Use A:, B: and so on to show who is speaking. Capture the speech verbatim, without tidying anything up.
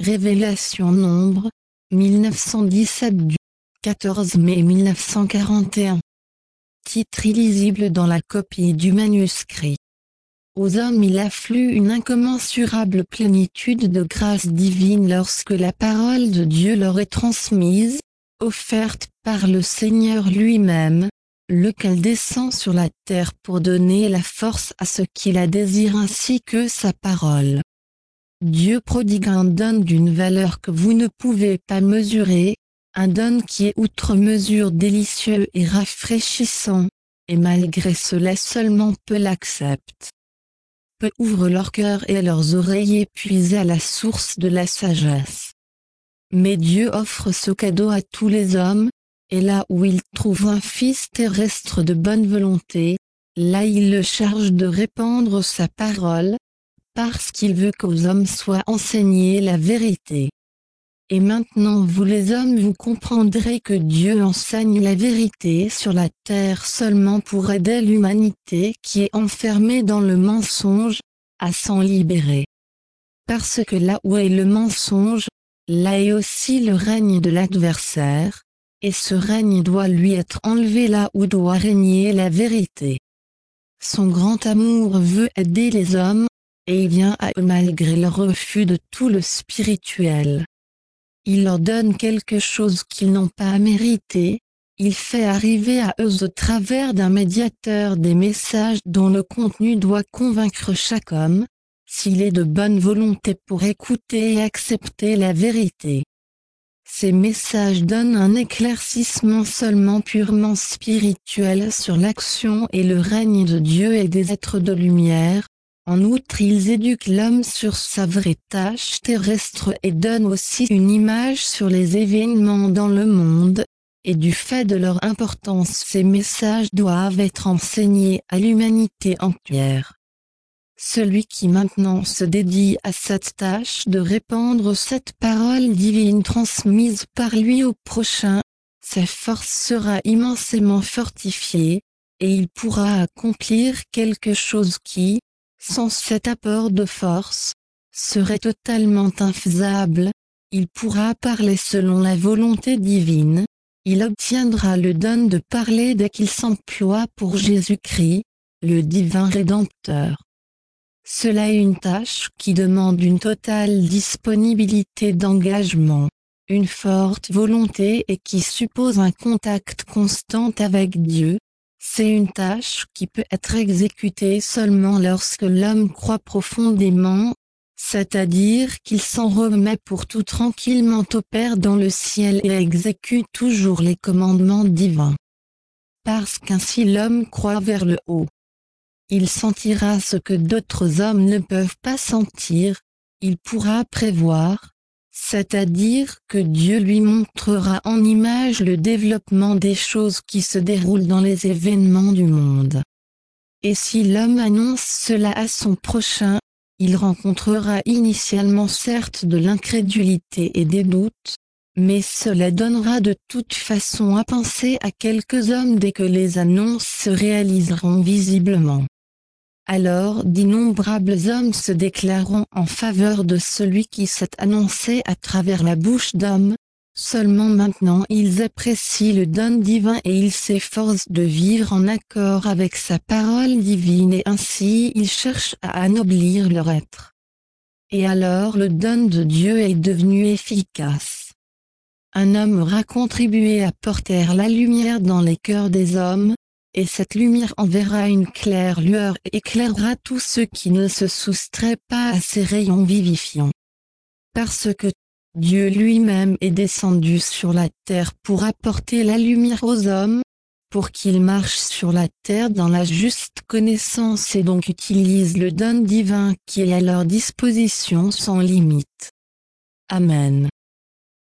A: Révélation Nombre, mille neuf cent dix-sept du quatorze mai mille neuf cent quarante et un. Titre illisible dans la copie du manuscrit. Aux hommes il afflue une incommensurable plénitude de grâce divine lorsque la parole de Dieu leur est transmise, offerte par le Seigneur lui-même, lequel descend sur la terre pour donner la force à ceux qui la désirent ainsi que sa parole. Dieu prodigue un don d'une valeur que vous ne pouvez pas mesurer, un don qui est outre mesure délicieux et rafraîchissant, et malgré cela seulement peu l'acceptent. Peu ouvrent leur cœur et leurs oreilles épuisées à la source de la sagesse. Mais Dieu offre ce cadeau à tous les hommes, et là où il trouve un fils terrestre de bonne volonté, là il le charge de répandre sa parole, parce qu'il veut qu'aux hommes soit enseignée la vérité. Et maintenant vous les hommes vous comprendrez que Dieu enseigne la vérité sur la terre seulement pour aider l'humanité qui est enfermée dans le mensonge, à s'en libérer. Parce que là où est le mensonge, là est aussi le règne de l'adversaire, et ce règne doit lui être enlevé là où doit régner la vérité. Son grand amour veut aider les hommes, et il vient à eux malgré leur refus de tout le spirituel. Il leur donne quelque chose qu'ils n'ont pas à mériter, il fait arriver à eux au travers d'un médiateur des messages dont le contenu doit convaincre chaque homme, s'il est de bonne volonté pour écouter et accepter la vérité. Ces messages donnent un éclaircissement seulement purement spirituel sur l'action et le règne de Dieu et des êtres de lumière. En outre ils éduquent l'homme sur sa vraie tâche terrestre et donnent aussi une image sur les événements dans le monde, et du fait de leur importance ces messages doivent être enseignés à l'humanité entière. Celui qui maintenant se dédie à cette tâche de répandre cette parole divine transmise par lui au prochain, sa force sera immensément fortifiée, et il pourra accomplir quelque chose qui, sans cet apport de force, serait totalement infaisable. Il pourra parler selon la volonté divine, il obtiendra le don de parler dès qu'il s'emploie pour Jésus-Christ, le divin Rédempteur. Cela est une tâche qui demande une totale disponibilité d'engagement, une forte volonté et qui suppose un contact constant avec Dieu. C'est une tâche qui peut être exécutée seulement lorsque l'homme croit profondément, c'est-à-dire qu'il s'en remet pour tout tranquillement au Père dans le ciel et exécute toujours les commandements divins. Parce qu'ainsi l'homme croit vers le haut. Il sentira ce que d'autres hommes ne peuvent pas sentir, il pourra prévoir, c'est-à-dire que Dieu lui montrera en image le développement des choses qui se déroulent dans les événements du monde. Et si l'homme annonce cela à son prochain, il rencontrera initialement certes de l'incrédulité et des doutes, mais cela donnera de toute façon à penser à quelques hommes dès que les annonces se réaliseront visiblement. Alors d'innombrables hommes se déclareront en faveur de celui qui s'est annoncé à travers la bouche d'homme. Seulement maintenant ils apprécient le don divin et ils s'efforcent de vivre en accord avec sa parole divine et ainsi ils cherchent à anoblir leur être. Et alors le don de Dieu est devenu efficace. Un homme aura contribué à porter la lumière dans les cœurs des hommes, et cette lumière enverra une claire lueur et éclairera tous ceux qui ne se soustraient pas à ces rayons vivifiants. Parce que Dieu lui-même est descendu sur la terre pour apporter la lumière aux hommes, pour qu'ils marchent sur la terre dans la juste connaissance et donc utilisent le don divin qui est à leur disposition sans limite. Amen.